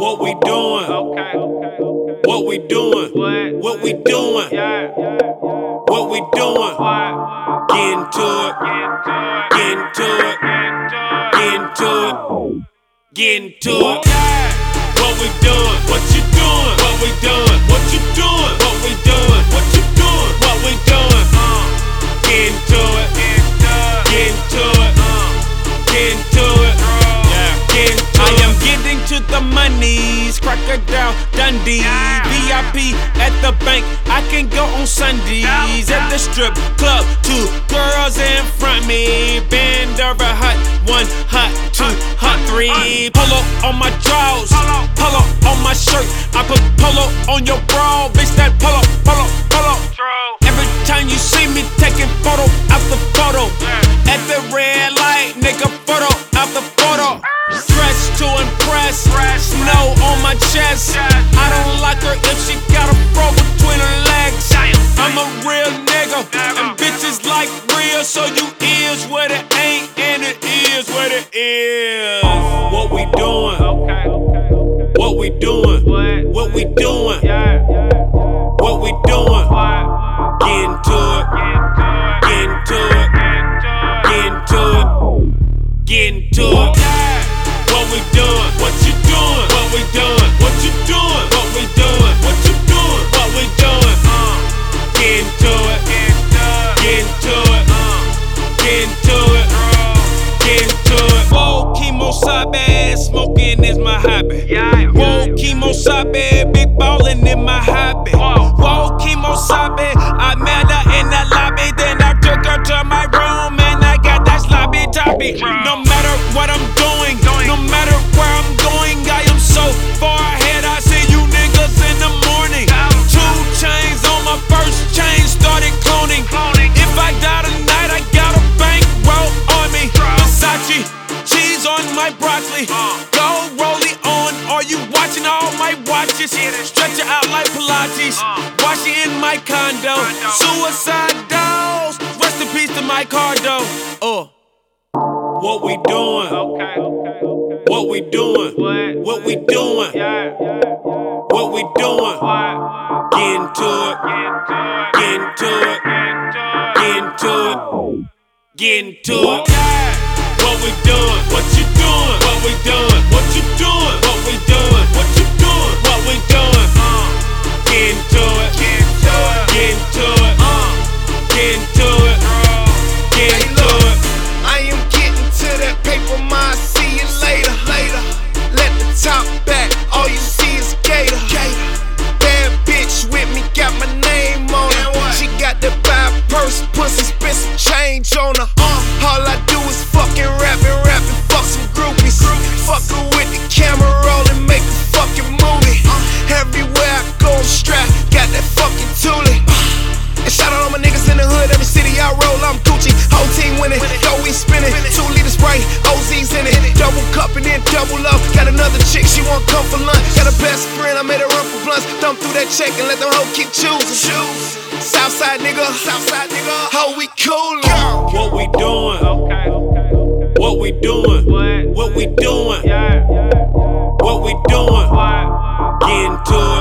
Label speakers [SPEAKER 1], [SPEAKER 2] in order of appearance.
[SPEAKER 1] What we doing? What we doing? What we doing? What we doing? Get into it. Get into it. Get into it. Get into it. What we doing? What you doing? What we doing? What you doing? What we doing? What you doing? What we doing? Get into it. Get into it. Get into it. Get into it. I am getting to the monies. Crocodile Dundee. VIP at the bank. I can go on Sundays. At the strip club. 2 girls in front me. Bend over hot 1, hot 2, hot 3. Polo on my drawers. Polo on my shirt. I put polo on your bra. Bitch, that polo, polo, polo. Every time you see me taking photo after photo. At the red light, nigga, photo after photo. Dressed to impress, snow on my chest. I don't like her if she got a fro between her legs. I'm a real nigga, and bitches like real. So you is what it ain't, and it is what it is. What we doing? What we doing? What we doing? What we doing? Get into it. Get into it. Get into it. Get into it. What we doing? What you doing? What we doing? What you doing? What we doing? What you doing? What we doing? Get into it. Get into it. Get into it. Get into it. Whoa, chemo sabe, smoking is my hobby. Whoa, chemo sabe, big ballin' in my hobby. Whoa, chemo sabe, I met her in the lobby, then I took her to my room and I got that sloppy toppy. No matter what I'm doing, no matter where I'm going, I am so far ahead. I see you niggas in the morning. 2 chains on my first chain, started cloning. If I die tonight, I got a bankroll on me. Versace, cheese on my broccoli. Go rollie on, are you watching all my watches? Stretch it out like Pilates. Wash it in my condo. Suicide dolls, rest in peace to my cardo. What we doing? What we doing? What we doing? What we doing? Get into it. Get into it. Get into it. Get into it. What we doing? What you doing? What we doing? What you doing? What we doing? What you doing? What we doing? Get into it. Get into it. Get into it. Get into it. Get into it.
[SPEAKER 2] I am getting to that paper, ma. See you later. Let the top back. All you see is gator. Bad bitch with me, got my name on her. She got the buy purse, pussy, spend some change on her. All I do is fucking rap and fuck some groupies. Fuck her with the camera rolling, make a fucking movie. Everywhere I go, I'm strapped, got that fucking toolie. And shout out all my niggas in the hood, every city I roll, I'm Gucci. Whole team winning, yo, we spinning. 2 liters Sprite, OZ's in it. Double cup and then double up. Got another chick, she won't come for lunch. Got a best friend, I made her run for blunts. Thumb through that check and let them hoe keep choosing. Southside nigga, how we coolin'.
[SPEAKER 1] What we doing? What we doing? What we doing? What we doing? Get into it.